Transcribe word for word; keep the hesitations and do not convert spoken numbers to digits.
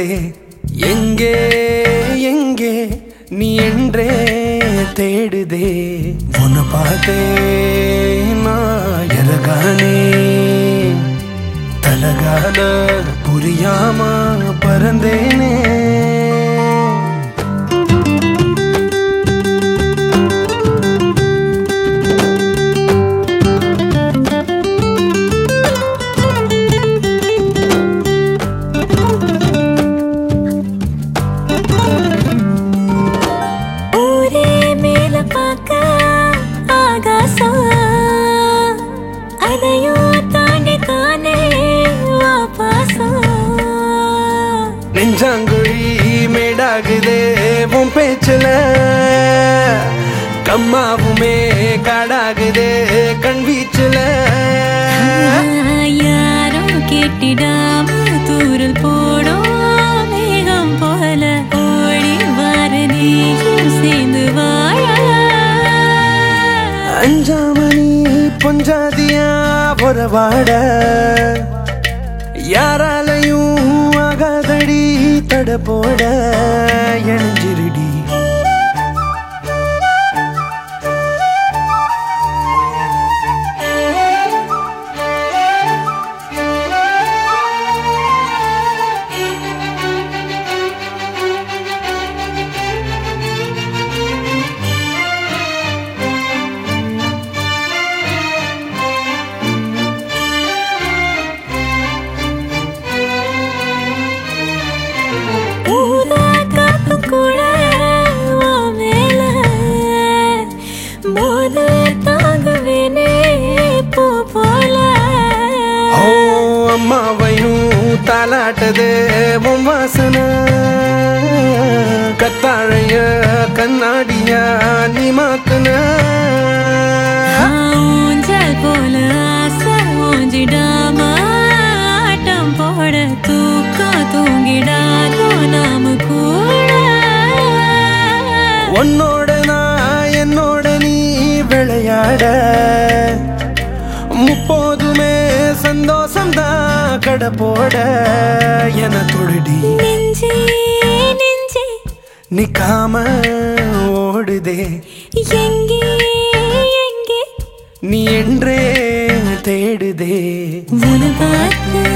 ஓடுதே எங்கே எங்கே நீ என்றே தேடுதே உன்னை பார்த்தே நான் எரகானே தலகால புரியாம பறந்தேனே நெஞ்சாங்குழி மேடாகுதே உன் பேச்சுல கம்மாவுமே காடாகுதே கண் வீச்சுல யாரும் கேட்டிடாம தூரல் போடும் மேகம் போல ஓடி வர நீயும் சேர்ந்து வாழ அஞ்சாமணி பொஞ்சாதியா பொறவாட யாராலையும் ஆகாதடி தட போட எழிஞ்சிருடி அம்மாவையும் தாலாட்டதே உன் வாசனை கத்தாழைய கண்ணாடியா நீ மாத்தன ஊஞ்சல் போல ஆசை ஊஞ்சிடாம ஆட்டம் போட தூக்கம் தூங்கிடாதோ நாம கூட உன்னோட நான் என்னோட நீ விளையாட முப்போதுமே சந்தோஷம் தான் கடை போட என தொழுடி நெஞ்சே நெஞ்சே நிக்காம ஓடுதே எங்கே எங்கே நீ என்றே தேடுதே உன்னை பார்த்து